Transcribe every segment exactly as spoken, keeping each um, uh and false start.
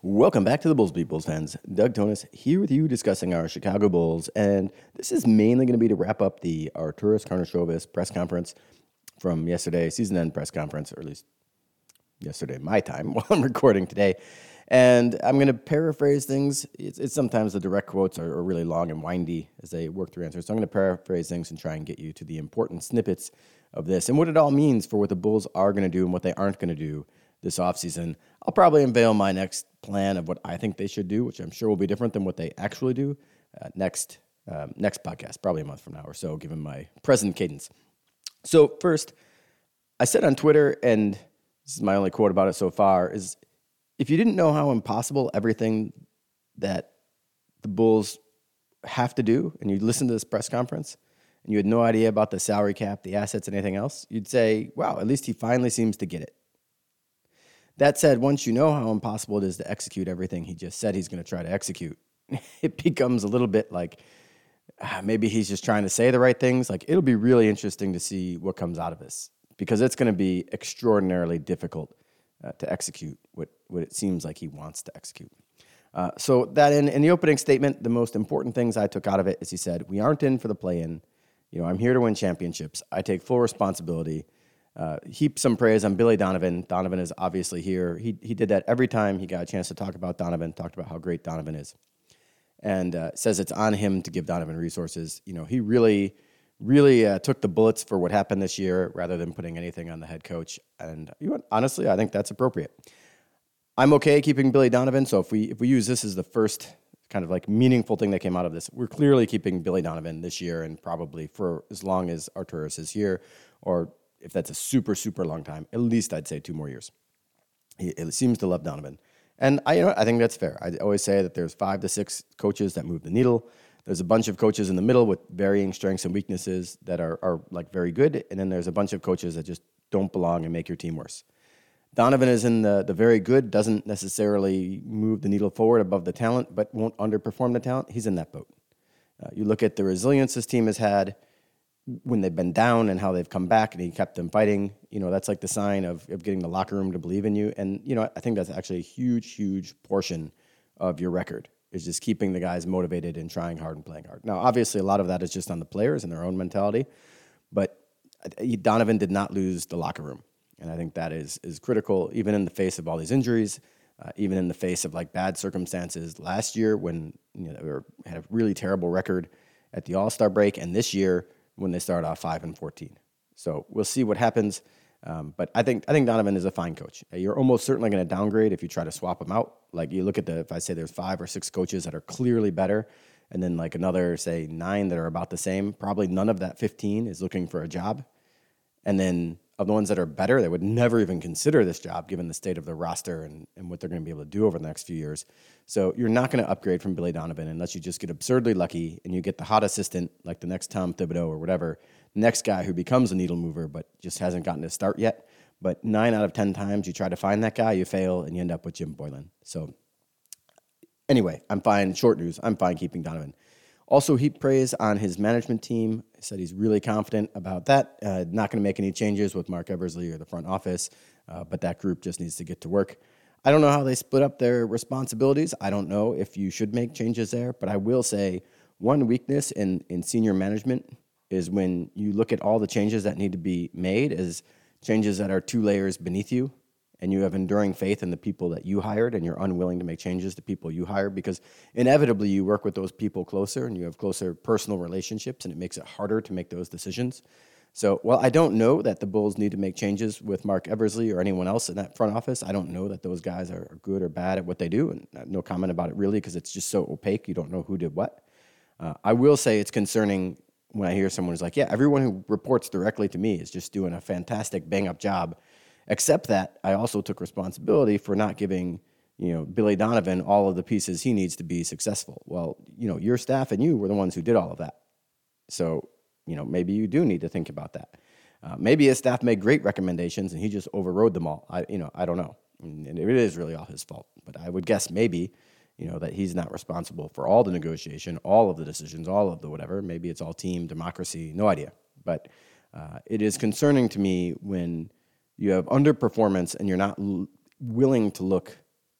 Welcome back to the Bulls Beat Bulls fans. Doug Tonis here with you discussing our Chicago Bulls, and this is mainly going to be to wrap up the Arturas Karnisovas press conference from yesterday, season end press conference, or at least yesterday my time while I'm recording today. And I'm going to paraphrase things. It's, it's sometimes the direct quotes are, are really long and windy as they work through answers. So I'm going to paraphrase things and try and get you to the important snippets of this and what it all means for what the Bulls are going to do and what they aren't going to do this offseason. I'll probably unveil my next plan of what I think they should do, which I'm sure will be different than what they actually do uh, next um, next podcast, probably a month from now or so, given my present cadence. So first, I said on Twitter, and this is my only quote about it so far, is if you didn't know how impossible everything that the Bulls have to do, and you listened to this press conference, and you had no idea about the salary cap, the assets, and anything else, you'd say, wow, at least he finally seems to get it. That said, once you know how impossible it is to execute everything he just said he's going to try to execute, it becomes a little bit like uh, maybe he's just trying to say the right things. Like, it'll be really interesting to see what comes out of this, because it's going to be extraordinarily difficult uh, to execute what, what it seems like he wants to execute. Uh, so that in, in the opening statement, the most important things I took out of it is he said, we aren't in for the play-in. You know, I'm here to win championships. I take full responsibility. Uh, heap some praise on Billy Donovan. Donovan is obviously here. He he did that every time he got a chance to talk about Donovan, talked about how great Donovan is, and uh, says it's on him to give Donovan resources. You know, he really, really uh, took the bullets for what happened this year rather than putting anything on the head coach. And you know, honestly, I think that's appropriate. I'm okay keeping Billy Donovan. So if we if we use this as the first kind of like meaningful thing that came out of this, we're clearly keeping Billy Donovan this year and probably for as long as Arturas is here, or if that's a super, super long time, at least I'd say two more years. He, he seems to love Donovan. And I, you know, I think that's fair. I always say that there's five to six coaches that move the needle. There's a bunch of coaches in the middle with varying strengths and weaknesses that are, are like very good. And then there's a bunch of coaches that just don't belong and make your team worse. Donovan is in the, the very good, doesn't necessarily move the needle forward above the talent, but won't underperform the talent. He's in that boat. Uh, you look at the resilience this team has had when they've been down and how they've come back and he kept them fighting. You know, that's like the sign of, of getting the locker room to believe in you. And, you know, I think that's actually a huge, huge portion of your record is just keeping the guys motivated and trying hard and playing hard. Now, obviously, a lot of that is just on the players and their own mentality, but Donovan did not lose the locker room. And I think that is is critical, even in the face of all these injuries, uh, even in the face of like bad circumstances last year when you know they were, had a really terrible record at the All-Star break, and this year when they started off five and fourteen. So we'll see what happens. Um, but I think I think Donovan is a fine coach. You're almost certainly going to downgrade if you try to swap him out. Like you look at the, if I say there's five or six coaches that are clearly better, and then like another, say, nine that are about the same, probably none of that fifteen is looking for a job. And then of the ones that are better, they would never even consider this job given the state of their roster and, and what they're going to be able to do over the next few years. So you're not going to upgrade from Billy Donovan unless you just get absurdly lucky and you get the hot assistant, like the next Tom Thibodeau or whatever, next guy who becomes a needle mover but just hasn't gotten to start yet. But nine out of ten times you try to find that guy, you fail, and you end up with Jim Boylan. So anyway, I'm fine. Short news, I'm fine keeping Donovan. Also, heaped praise on his management team. He said he's really confident about that. Uh, not going to make any changes with Mark Eversley or the front office, uh, but that group just needs to get to work. I don't know how they split up their responsibilities. I don't know if you should make changes there, but I will say one weakness in, in senior management is when you look at all the changes that need to be made as changes that are two layers beneath you, and you have enduring faith in the people that you hired, and you're unwilling to make changes to people you hired because inevitably you work with those people closer and you have closer personal relationships, and it makes it harder to make those decisions. So, well, I don't know that the Bulls need to make changes with Mark Eversley or anyone else in that front office. I don't know that those guys are good or bad at what they do, and no comment about it really because it's just so opaque. You don't know who did what. Uh, I will say it's concerning when I hear someone who's like, yeah, everyone who reports directly to me is just doing a fantastic bang-up job. Except that I also took responsibility for not giving, you know, Billy Donovan all of the pieces he needs to be successful. Well, you know, your staff and you were the ones who did all of that. So, you know, maybe you do need to think about that. Uh, maybe his staff made great recommendations and he just overrode them all. I, you know, I don't know. And it is really all his fault. But I would guess maybe, you know, that he's not responsible for all the negotiation, all of the decisions, all of the whatever. Maybe it's all team democracy. No idea. But uh, it is concerning to me when you have underperformance and you're not l- willing to look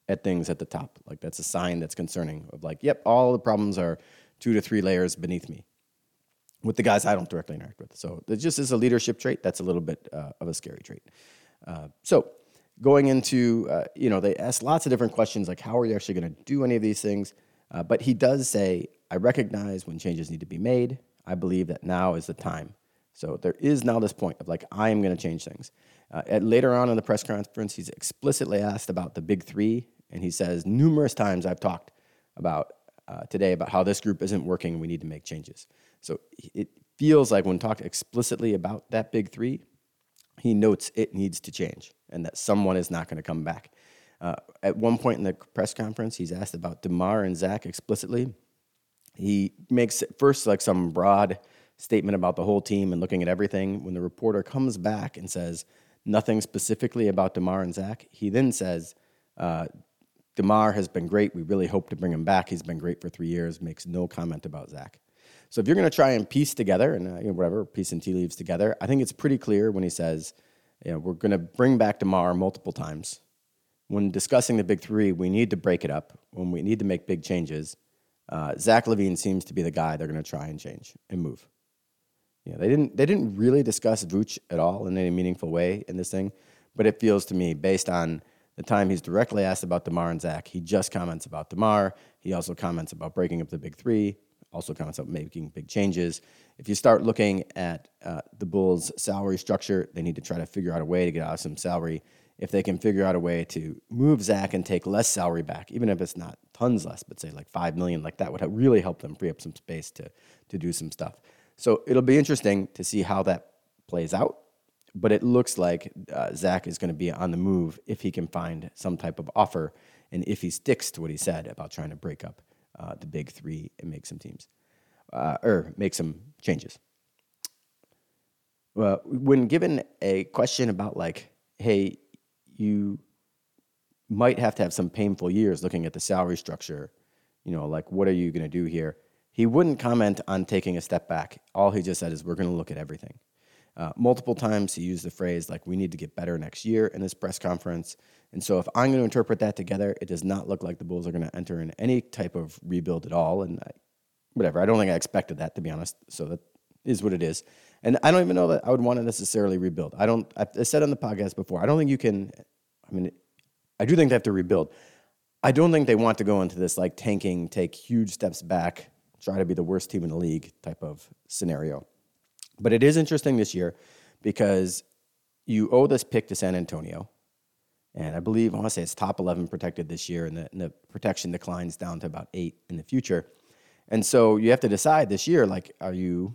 at things at the top. Like that's a sign that's concerning of like, yep, all the problems are two to three layers beneath me with the guys I don't directly interact with. So it just is a leadership trait. That's a little bit uh, of a scary trait. Uh, so going into, uh, you know, they ask lots of different questions like, how are you actually going to do any of these things? Uh, but he does say, I recognize when changes need to be made. I believe that now is the time. So there is now this point of like, I am going to change things. Uh, at, later on in the press conference, he's explicitly asked about the big three. And he says, numerous times I've talked about uh, today about how this group isn't working. We need to make changes. So it feels like when talked explicitly about that big three, he notes it needs to change and that someone is not going to come back. Uh, at one point in the press conference, he's asked about DeMar and Zach explicitly. He makes first like some broad statement about the whole team and looking at everything. When the reporter comes back and says nothing specifically about DeMar and Zach, he then says, uh, DeMar has been great. We really hope to bring him back. He's been great for three years. Makes no comment about Zach. So if you're going to try and piece together and uh, you know, whatever, piece and tea leaves together, I think it's pretty clear when he says, you know, we're going to bring back DeMar multiple times. When discussing the big three, we need to break it up. When we need to make big changes, uh, Zach LaVine seems to be the guy they're going to try and change and move. You know, they didn't they didn't really discuss Vooch at all in any meaningful way in this thing, but it feels to me, based on the time he's directly asked about DeMar and Zach, he just comments about DeMar. He also comments about breaking up the big three, also comments about making big changes. If you start looking at uh, the Bulls' salary structure, they need to try to figure out a way to get out of some salary. If they can figure out a way to move Zach and take less salary back, even if it's not tons less, but say like five million dollars, like that would have really help them free up some space to, to do some stuff. So it'll be interesting to see how that plays out. But it looks like uh, Zach is going to be on the move if he can find some type of offer and if he sticks to what he said about trying to break up uh, the big three and make some teams, uh, or make some changes. Well, when given a question about like, hey, you might have to have some painful years looking at the salary structure, you know, like what are you going to do here? He wouldn't comment on taking a step back. All he just said is we're going to look at everything. Uh, multiple times he used the phrase like we need to get better next year in this press conference. And so if I'm going to interpret that together, it does not look like the Bulls are going to enter in any type of rebuild at all. And I, whatever, I don't think I expected that, to be honest. So that is what it is. And I don't even know that I would want to necessarily rebuild. I don't, I've said on the podcast before, I don't think you can, I mean, I do think they have to rebuild. I don't think they want to go into this like tanking, take huge steps back, try to be the worst team in the league type of scenario. But it is interesting this year because you owe this pick to San Antonio. And I believe, I want to say it's top eleven protected this year, and the, and the protection declines down to about eight in the future. And so you have to decide this year, like, are you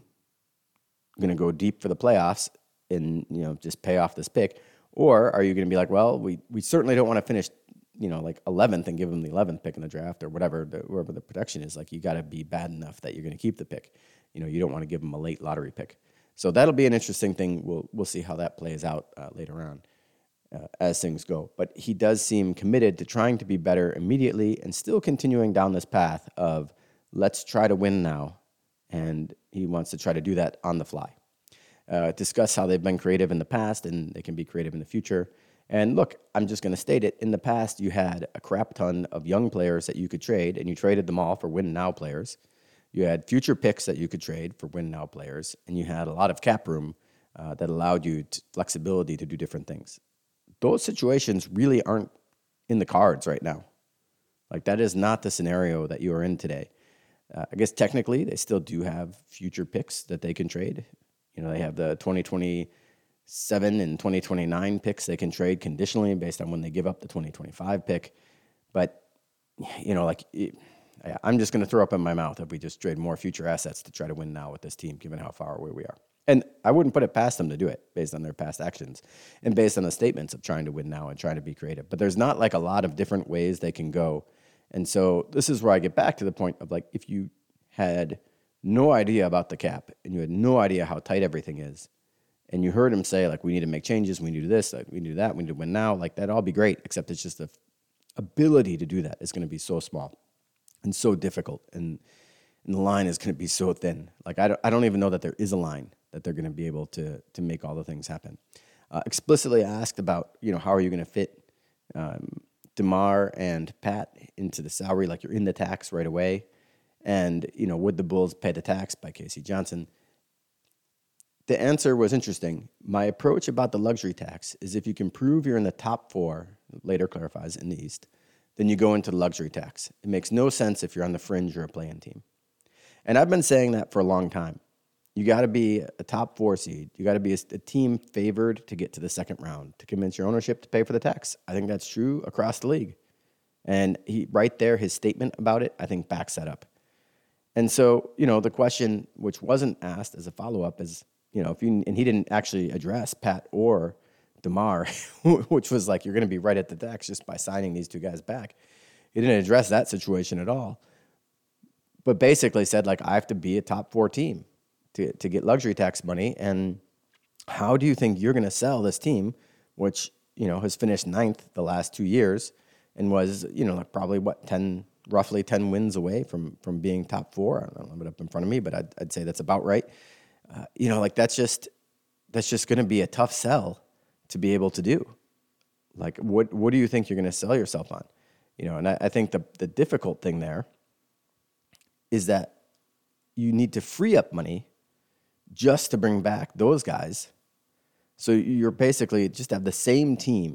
going to go deep for the playoffs and, you know, just pay off this pick? Or are you going to be like, well, we, we certainly don't want to finish, you know, like eleventh and give them the eleventh pick in the draft or whatever, the, wherever the protection is. Like, you got to be bad enough that you're going to keep the pick. You know, you don't want to give them a late lottery pick. So that'll be an interesting thing. We'll we'll see how that plays out uh, later on uh, as things go. But he does seem committed to trying to be better immediately and still continuing down this path of let's try to win now. And he wants to try to do that on the fly. Uh, discuss how they've been creative in the past and they can be creative in the future. And look, I'm just going to state it. In the past, you had a crap ton of young players that you could trade, and you traded them all for win-now players. You had future picks that you could trade for win-now players, and you had a lot of cap room uh, that allowed you to, flexibility to do different things. Those situations really aren't in the cards right now. Like, that is not the scenario that you are in today. Uh, I guess technically they still do have future picks that they can trade. You know, they have the twenty twenty-seven and twenty twenty-nine picks they can trade conditionally based on when they give up the twenty twenty-five pick. But, you know, like... It, I'm just going to throw up in my mouth if we just trade more future assets to try to win now with this team, given how far away we are. And I wouldn't put it past them to do it based on their past actions and based on the statements of trying to win now and trying to be creative. But there's not like a lot of different ways they can go. And so this is where I get back to the point of like, if you had no idea about the cap and you had no idea how tight everything is, and you heard him say like, we need to make changes, we need to do this, like, we need to do that, we need to win now, like that'd all be great, except it's just the ability to do that is going to be so small and so difficult, and, and the line is going to be so thin. Like, I don't, I don't even know that there is a line that they're going to be able to to make all the things happen. Uh, explicitly asked about, you know, how are you going to fit um, DeMar and Pat into the salary, like you're in the tax right away. And, you know, would the Bulls pay the tax by K C Johnson? The answer was interesting. My approach about the luxury tax is if you can prove you're in the top four, later clarifies in the East, then you go into the luxury tax. It makes no sense if you're on the fringe or a play-in team. And I've been saying that for a long time. You got to be a top four seed. You got to be a, a team favored to get to the second round to convince your ownership to pay for the tax. I think that's true across the league. And he, right there, his statement about it, I think backs that up. And so, you know, the question which wasn't asked as a follow-up is, you know, if you, and he didn't actually address Pat or DeMar, which was like, you're going to be right at the tax just by signing these two guys back. He didn't address that situation at all. But basically said, like, I have to be a top four team to, to get luxury tax money. And how do you think you're going to sell this team, which, you know, has finished ninth the last two years and was, you know, like probably, what, ten, roughly ten wins away from from being top four? I don't have it up in front of me, but I'd, I'd say that's about right. Uh, you know, like that's just that's just going to be a tough sell to be able to do. Like, what what do you think you're going to sell yourself on? You know, and I, I think the the difficult thing there is that you need to free up money just to bring back those guys. So you're basically just have the same team,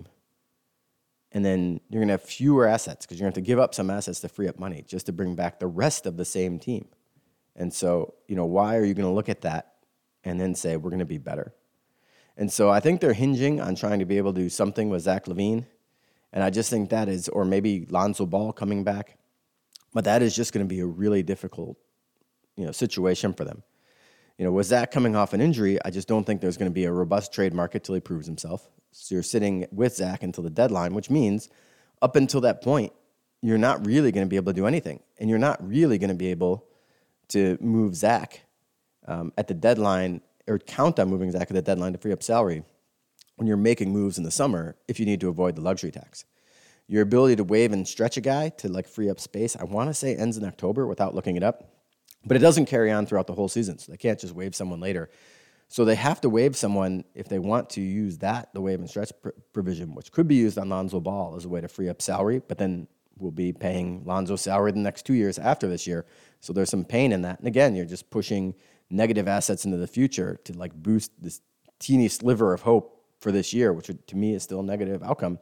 and then you're going to have fewer assets because you're going to have to give up some assets to free up money just to bring back the rest of the same team. And so, you know, why are you going to look at that and then say, we're going to be better? And so I think they're hinging on trying to be able to do something with Zach LaVine. And I just think that is, or maybe Lonzo Ball coming back. But that is just going to be a really difficult, you know, situation for them. You know, with Zach coming off an injury, I just don't think there's going to be a robust trade market till he proves himself. So you're sitting with Zach until the deadline, which means up until that point, you're not really going to be able to do anything. And you're not really going to be able to move Zach um, at the deadline or count on moving Zach at the deadline to free up salary when you're making moves in the summer if you need to avoid the luxury tax. Your ability to waive and stretch a guy to like free up space, I want to say ends in October without looking it up, but it doesn't carry on throughout the whole season. So they can't just waive someone later. So they have to waive someone if they want to use that, the waive and stretch pr- provision, which could be used on Lonzo Ball as a way to free up salary, but then we'll be paying Lonzo salary the next two years after this year. So there's some pain in that. And again, you're just pushing negative assets into the future to like boost this teeny sliver of hope for this year, which would, to me is still a negative outcome.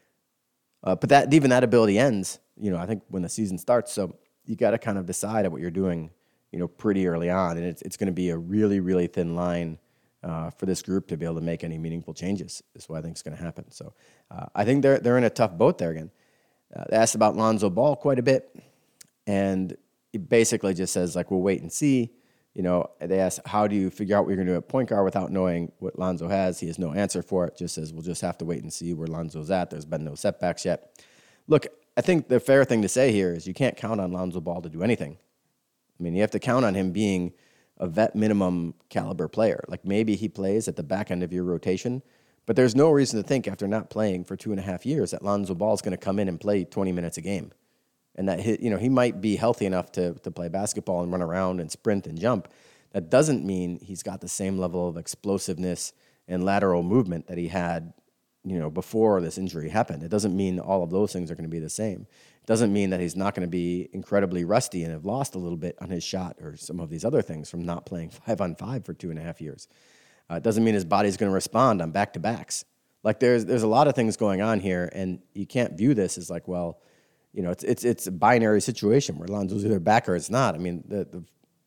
Uh, but that even that ability ends, you know, I think when the season starts. So you got to kind of decide what you're doing, you know, pretty early on. And it's, it's going to be a really, really thin line uh, for this group to be able to make any meaningful changes is what I think is going to happen. So uh, I think they're they're in a tough boat there again. Uh, they asked about Lonzo Ball quite a bit, and it basically just says, like, we'll wait and see. You know, they asked, how do you figure out what you're going to do at point guard without knowing what Lonzo has? He has no answer for it. Just says, we'll just have to wait and see where Lonzo's at. There's been no setbacks yet. Look, I think the fair thing to say here is you can't count on Lonzo Ball to do anything. I mean, you have to count on him being a vet minimum caliber player. Like, maybe he plays at the back end of your rotation, but there's no reason to think after not playing for two and a half years that Lonzo Ball is going to come in and play twenty minutes a game. And that he, you know, he might be healthy enough to to play basketball and run around and sprint and jump. That doesn't mean he's got the same level of explosiveness and lateral movement that he had, you know, before this injury happened. It doesn't mean all of those things are going to be the same. It doesn't mean that he's not going to be incredibly rusty and have lost a little bit on his shot or some of these other things from not playing five on five for two and a half years. Uh, it doesn't mean his body's going to respond on back-to-backs. Like, there's there's a lot of things going on here, and you can't view this as like, well, you know, it's it's it's a binary situation where Lonzo's either back or it's not. I mean, the, the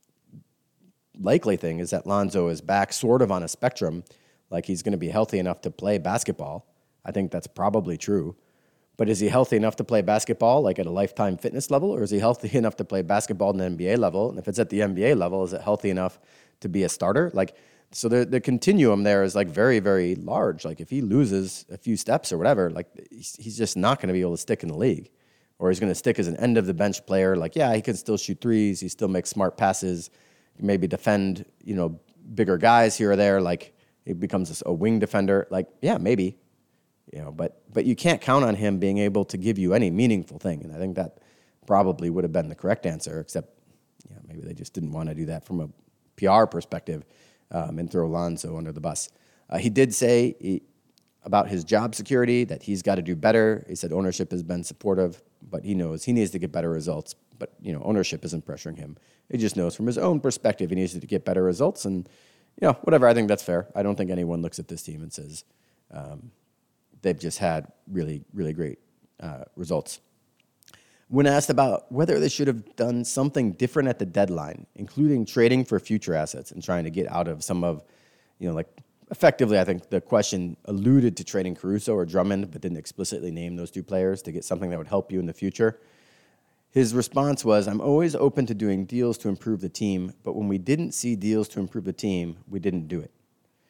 likely thing is that Lonzo is back sort of on a spectrum, like he's going to be healthy enough to play basketball. I think that's probably true. But is he healthy enough to play basketball, like at a lifetime fitness level, or is he healthy enough to play basketball at an N B A level? And if it's at the N B A level, is it healthy enough to be a starter? Like, so the the continuum there is like very, very large. Like, if he loses a few steps or whatever, like he's, he's just not going to be able to stick in the league. Or he's going to stick as an end of the bench player. Like, yeah, he can still shoot threes. He still makes smart passes. Maybe defend, you know, bigger guys here or there. Like, he becomes a wing defender. Like, yeah, maybe, you know, but but you can't count on him being able to give you any meaningful thing. And I think that probably would have been the correct answer, except, yeah, maybe they just didn't want to do that from a P R perspective um, and throw Lonzo under the bus. Uh, he did say he, about his job security, that he's got to do better. He said ownership has been supportive, but he knows he needs to get better results. But, you know, ownership isn't pressuring him. He just knows from his own perspective he needs to get better results. And, you know, whatever, I think that's fair. I don't think anyone looks at this team and says um, they've just had really, really great uh, results. When asked about whether they should have done something different at the deadline, including trading for future assets and trying to get out of some of, you know, like effectively, I think the question alluded to trading Caruso or Drummond, but didn't explicitly name those two players to get something that would help you in the future. His response was, I'm always open to doing deals to improve the team, but when we didn't see deals to improve the team, we didn't do it.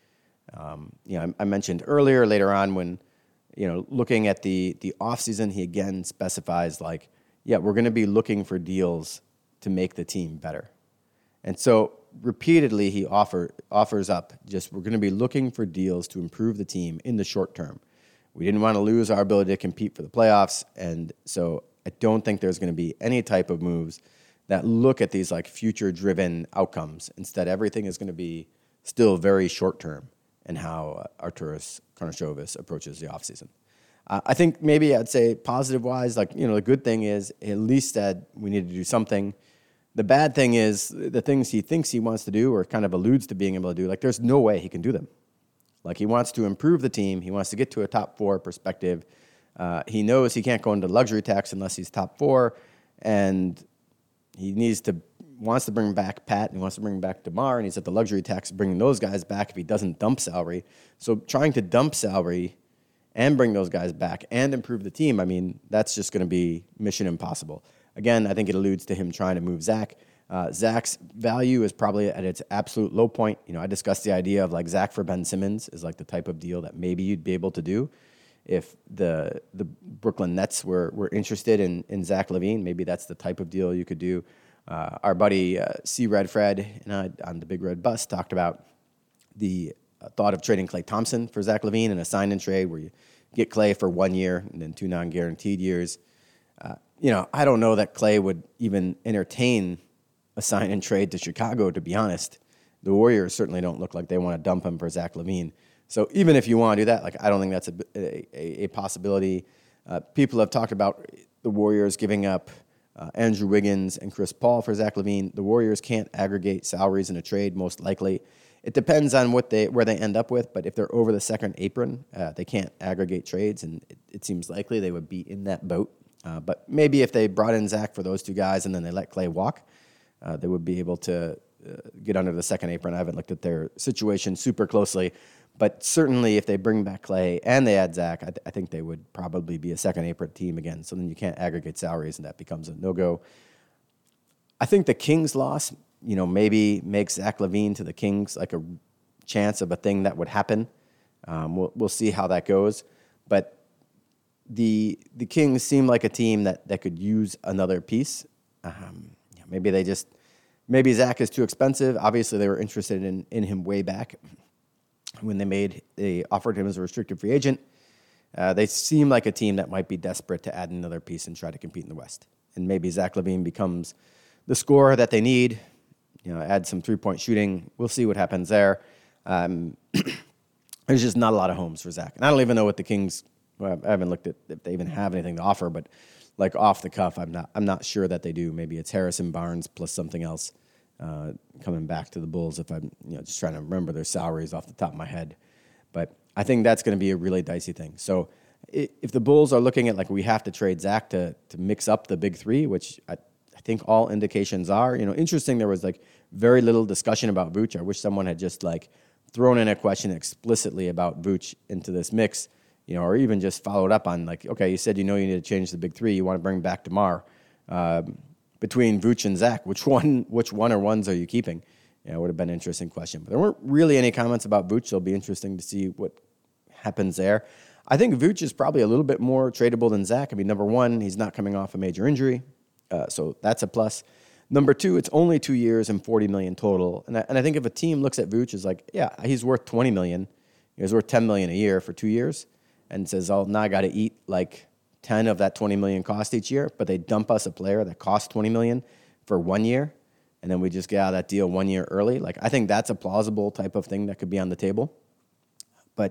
Um, you know, I, I mentioned earlier, later on, when, you know, looking at the, the offseason, he again specifies like, yeah, we're going to be looking for deals to make the team better. And so repeatedly he offer, offers up just we're going to be looking for deals to improve the team in the short term. We didn't want to lose our ability to compete for the playoffs, and so I don't think there's going to be any type of moves that look at these like future-driven outcomes. Instead, everything is going to be still very short-term in how uh, Arturas Karnisovas approaches the offseason. Uh, I think maybe I'd say positive-wise, like, you know, the good thing is at least that we need to do something. The bad thing is the things he thinks he wants to do or kind of alludes to being able to do, like there's no way he can do them. Like he wants to improve the team. He wants to get to a top four perspective. Uh, he knows he can't go into luxury tax unless he's top four, and he needs to wants to bring back Pat and he wants to bring back DeMar, and he's at the luxury tax bringing those guys back if he doesn't dump salary. So trying to dump salary and bring those guys back and improve the team, I mean, that's just going to be mission impossible. Again, I think it alludes to him trying to move Zach. Uh, Zach's value is probably at its absolute low point. You know, I discussed the idea of like Zach for Ben Simmons is like the type of deal that maybe you'd be able to do if the the Brooklyn Nets were were interested in in Zach LaVine. Maybe that's the type of deal you could do. Uh, our buddy uh, C. Red Fred and I, on the Big Red Bus talked about the uh, thought of trading Klay Thompson for Zach LaVine in a sign and trade where you get Klay for one year and then two non-guaranteed years. Uh, you know, I don't know that Klay would even entertain a sign and trade to Chicago, to be honest. The Warriors certainly don't look like they want to dump him for Zach LaVine. So even if you want to do that, like I don't think that's a, a, a possibility. Uh, people have talked about the Warriors giving up uh, Andrew Wiggins and Chris Paul for Zach LaVine. The Warriors can't aggregate salaries in a trade, most likely. It depends on what they where they end up with, but if they're over the second apron, uh, they can't aggregate trades, and it, it seems likely they would be in that boat. Uh, but maybe if they brought in Zach for those two guys and then they let Klay walk, uh, they would be able to uh, get under the second apron. I haven't looked at their situation super closely, but certainly if they bring back Klay and they add Zach, I, th- I think they would probably be a second apron team again. So then you can't aggregate salaries, and that becomes a no-go. I think the Kings loss, you know, maybe makes Zach LaVine to the Kings like a chance of a thing that would happen. Um, we'll we'll see how that goes, but the the Kings seem like a team that, that could use another piece. Um, yeah, maybe they just maybe Zach is too expensive. Obviously, they were interested in in him way back when they made they offered him as a restricted free agent. Uh, they seem like a team that might be desperate to add another piece and try to compete in the West. And maybe Zach LaVine becomes the scorer that they need. You know, add some three-point shooting. We'll see what happens there. Um, there's just not a lot of homes for Zach. And I don't even know what the Kings, well, I haven't looked at if they even have anything to offer, but like off the cuff, I'm not I'm not sure that they do. Maybe it's Harrison Barnes plus something else uh, coming back to the Bulls if I'm you know just trying to remember their salaries off the top of my head. But I think that's going to be a really dicey thing. So if the Bulls are looking at like we have to trade Zach to to mix up the big three, which I I think all indications are, you know, interesting. There was like very little discussion about Vooch. I wish someone had just like thrown in a question explicitly about Vooch into this mix, you know, or even just followed up on like, okay, you said you know you need to change the big three. You want to bring back DeMar. Um, between Vooch and Zach, which one, which one or ones are you keeping? Yeah, it would have been an interesting question. But there weren't really any comments about Vooch, so it'll be interesting to see what happens there. I think Vooch is probably a little bit more tradable than Zach. I mean, number one, he's not coming off a major injury. Uh, so that's a plus. Number two, it's only two years and forty million dollars total. And I, and I think if a team looks at Vooch as like, yeah, he's worth twenty million dollars, he's worth ten million dollars a year for two years, and says, oh, now I got to eat like ten of that twenty million dollars cost each year, but they dump us a player that costs twenty million dollars for one year, and then we just get out of that deal one year early. Like, I think that's a plausible type of thing that could be on the table. But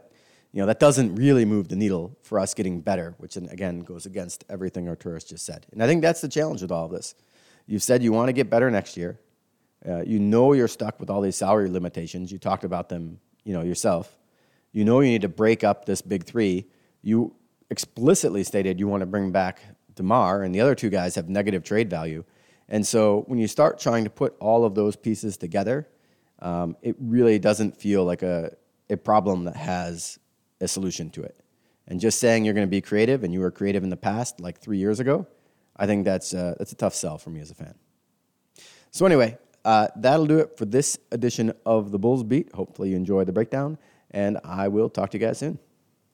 you know, that doesn't really move the needle for us getting better, which again goes against everything Arturas just said. And I think that's the challenge with all of this. You've said you want to get better next year. Uh, you know you're stuck with all these salary limitations. You talked about them, you know, yourself. You know you need to break up this big three. You explicitly stated you want to bring back DeMar, and the other two guys have negative trade value. And so when you start trying to put all of those pieces together, um, it really doesn't feel like a, a problem that has a solution to it. And just saying you're going to be creative, and you were creative in the past, like three years ago, I think that's, uh, that's a tough sell for me as a fan. So anyway, Uh, that'll do it for this edition of the Bulls Beat. Hopefully you enjoyed the breakdown, and I will talk to you guys soon.